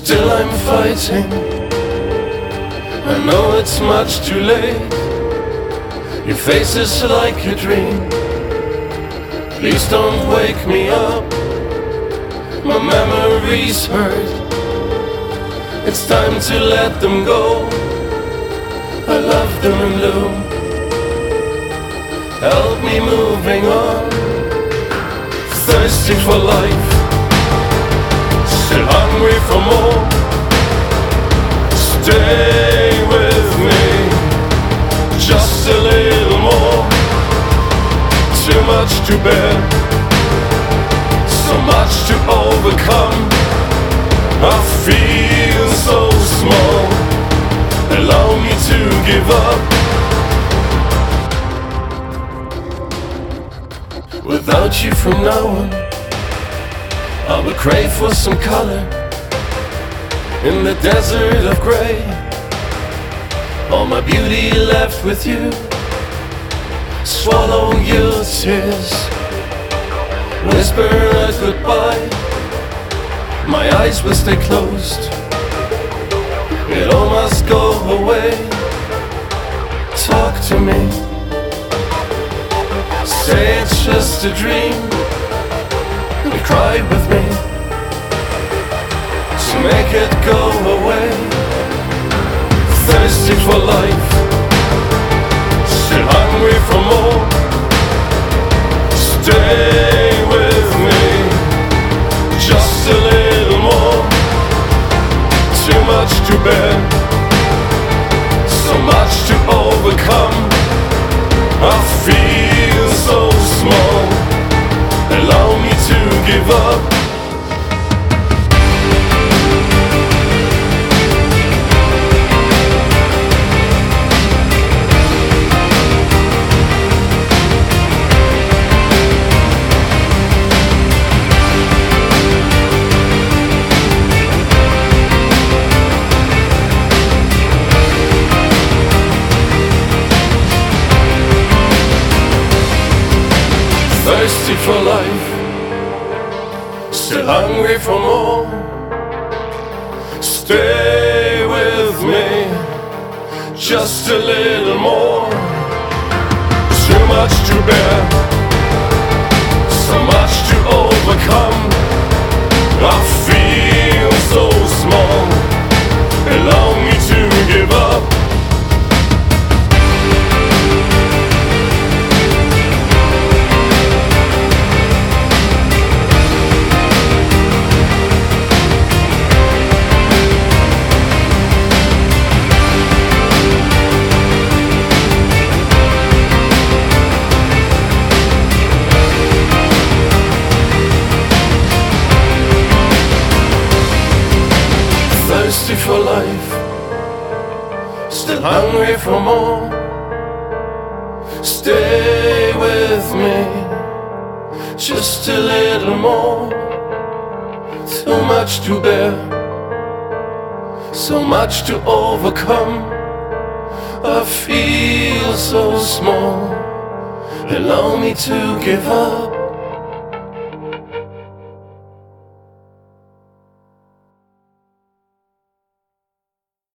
Still I'm fighting. I know it's much too late. Your face is like a dream. Please don't wake me up. My memories hurt. It's time to let them go. I love them in blue. Help me moving on. Thirsty for life, still hungry for more. Stay with me, just a little more. Too much to bear, so much to overcome. I feel so small, allow me to give up. Without you from now on, I will crave for some color in the desert of gray. All my beauty left with you, swallow your tears, whisper a goodbye. My eyes will stay closed, it all must go away. Talk to me, say it's just a dream, and cry with me to make it go away. Thirsty for life, still hungry for more. Stay with me, just a little more. Too much to bear, so much to overcome. I feel so small, allow me to give up. Thirsty for life, still hungry for more. Stay with me, just a little more. Too much to bear, so much to overcome. I feel so small, allow me to give up. Thirsty for life, still hungry for more. Stay with me, just a little more. Too much to bear, so much to overcome. I feel so small, allow me to give up.